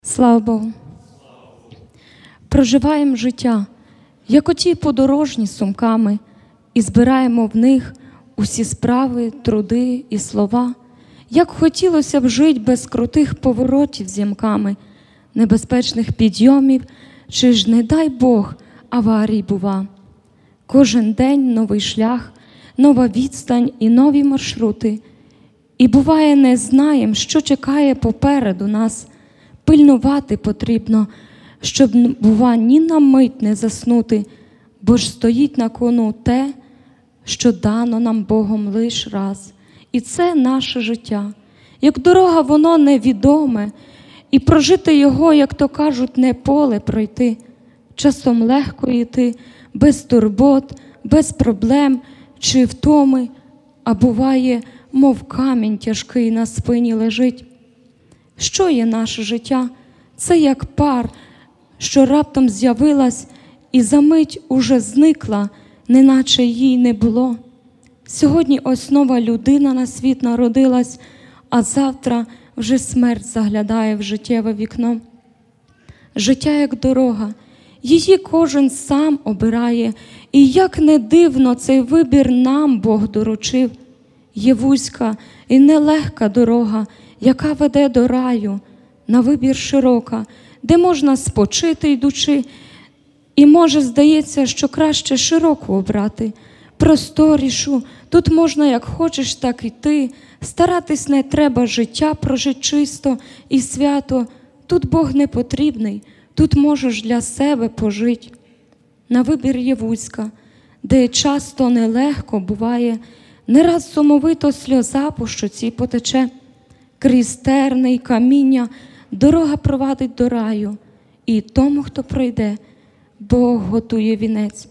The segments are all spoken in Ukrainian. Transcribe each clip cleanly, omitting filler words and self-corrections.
Слава Богу. Проживаємо життя, як оті подорожні з сумками, і збираємо в них усі справи, труди і слова. Як хотілося б жити без крутих поворотів з ямками, небезпечних підйомів, чи ж, не дай Бог, аварій бува. Кожен день новий шлях, нова відстань і нові маршрути. І буває, не знаєм, що чекає попереду нас. Пильнувати потрібно, щоб, бува, ні на мить не заснути, бо ж стоїть на кону те, що дано нам Богом лиш раз. І це наше життя. Як дорога, воно невідоме, і прожити його, як то кажуть, не поле пройти. Часом легко йти, без турбот, без проблем чи втоми, а буває, мов камінь тяжкий на спині лежить. Що є наше життя? Це як пар, що раптом з'явилась і за мить уже зникла, неначе їй не було. Сьогодні ось нова людина на світ народилась, а завтра вже смерть заглядає в життєве вікно. Життя як дорога, її кожен сам обирає, і як не дивно, цей вибір нам Бог доручив. Є вузька і нелегка дорога, яка веде до раю, на вибір широка, де можна спочити йдучи, і може здається, що краще широку обрати, просторішу, тут можна як хочеш, так і ти, старатись не треба, життя прожить чисто і свято, тут Бог не потрібний, тут можеш для себе пожить. На вибір є вузька, де часто нелегко буває, не раз сумовито сльоза по щоці потече, крізь терни й каміння дорога провадить до раю, і тому, хто пройде, Бог готує вінець.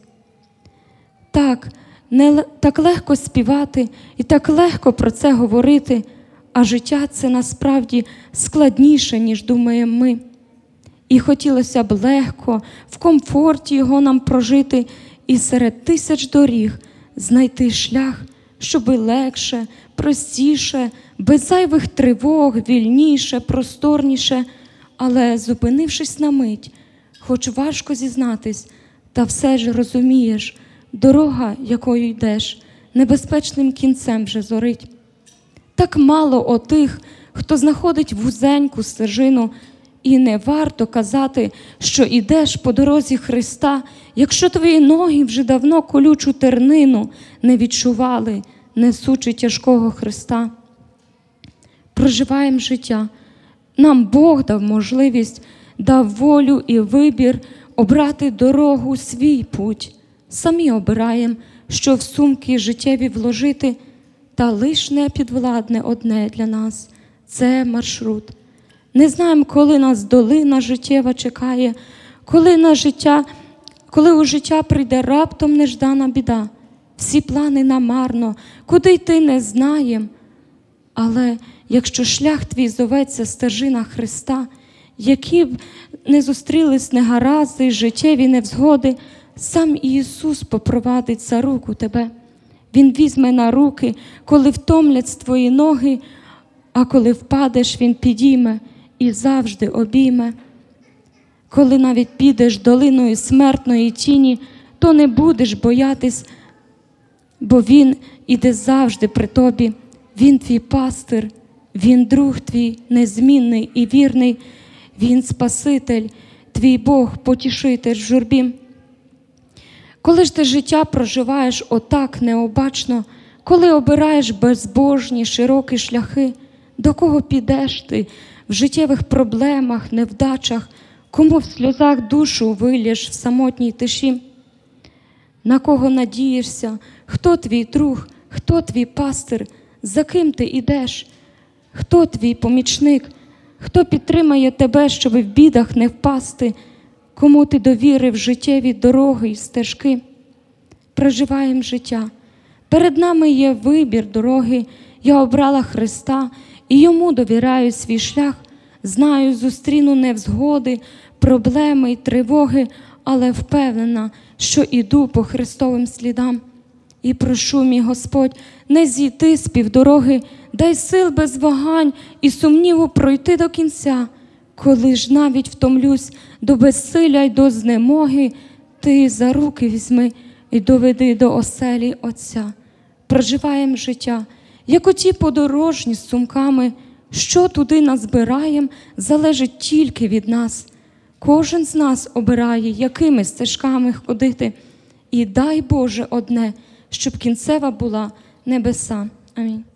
Так легко співати і так легко про це говорити, а життя це насправді складніше, ніж думаємо ми. І хотілося б легко, в комфорті його нам прожити і серед тисяч доріг знайти шлях, щоби легше, простіше, без зайвих тривог, вільніше, просторніше, але зупинившись на мить, хоч важко зізнатись, та все ж розумієш, дорога, якою йдеш, небезпечним кінцем вже зорить. Так мало отих, хто знаходить вузеньку стежину, і не варто казати, що ідеш по дорозі Христа, якщо твої ноги вже давно колючу тернину не відчували, несучи тяжкого Христа. Проживаємо життя. Нам Бог дав можливість, дав волю і вибір обрати дорогу, свій путь. Самі обираємо, що в сумки життєві вложити, та лиш не підвладне одне для нас – це маршрут. Не знаємо, коли нас долина життєва чекає, коли у життя прийде раптом неждана біда. Всі плани намарно, куди йти не знаєм. Але якщо шлях твій зоветься стежина Христа, які б не зустрілись негаразди, життєві невзгоди, сам Ісус попровадить за руку тебе. Він візьме на руки, коли втомлять твої ноги, а коли впадеш, Він підійме і завжди обійме. Коли навіть підеш долиною смертної тіні, то не будеш боятись, бо Він іде завжди при тобі. Він твій пастир, Він друг твій незмінний і вірний, Він Спаситель, твій Бог, потішитель в журбі. Коли ж ти життя проживаєш отак необачно, коли обираєш безбожні широкі шляхи, до кого підеш ти в життєвих проблемах, невдачах, кому в сльозах душу вилєш в самотній тиші? На кого надієшся? Хто твій друг? Хто твій пастир? За ким ти ідеш? Хто твій помічник? Хто підтримає тебе, щоб в бідах не впасти? Кому ти довірив життєві дороги й стежки? Проживаємо життя. Перед нами є вибір дороги. Я обрала Христа і Йому довіряю свій шлях. Знаю, зустріну невзгоди, проблеми й тривоги, але впевнена, що іду по Христовим слідам. І прошу, мій Господь, не зійти з півдороги, дай сил без вагань і сумніву пройти до кінця. Коли ж навіть втомлюсь до безсилля й до знемоги, ти за руки візьми і доведи до оселі Отця. Проживаєм життя, як оті подорожні з сумками, що туди назбираєм, залежить тільки від нас. Кожен з нас обирає, якими стежками ходити. І дай Боже одне, щоб кінцева була небеса. Амінь.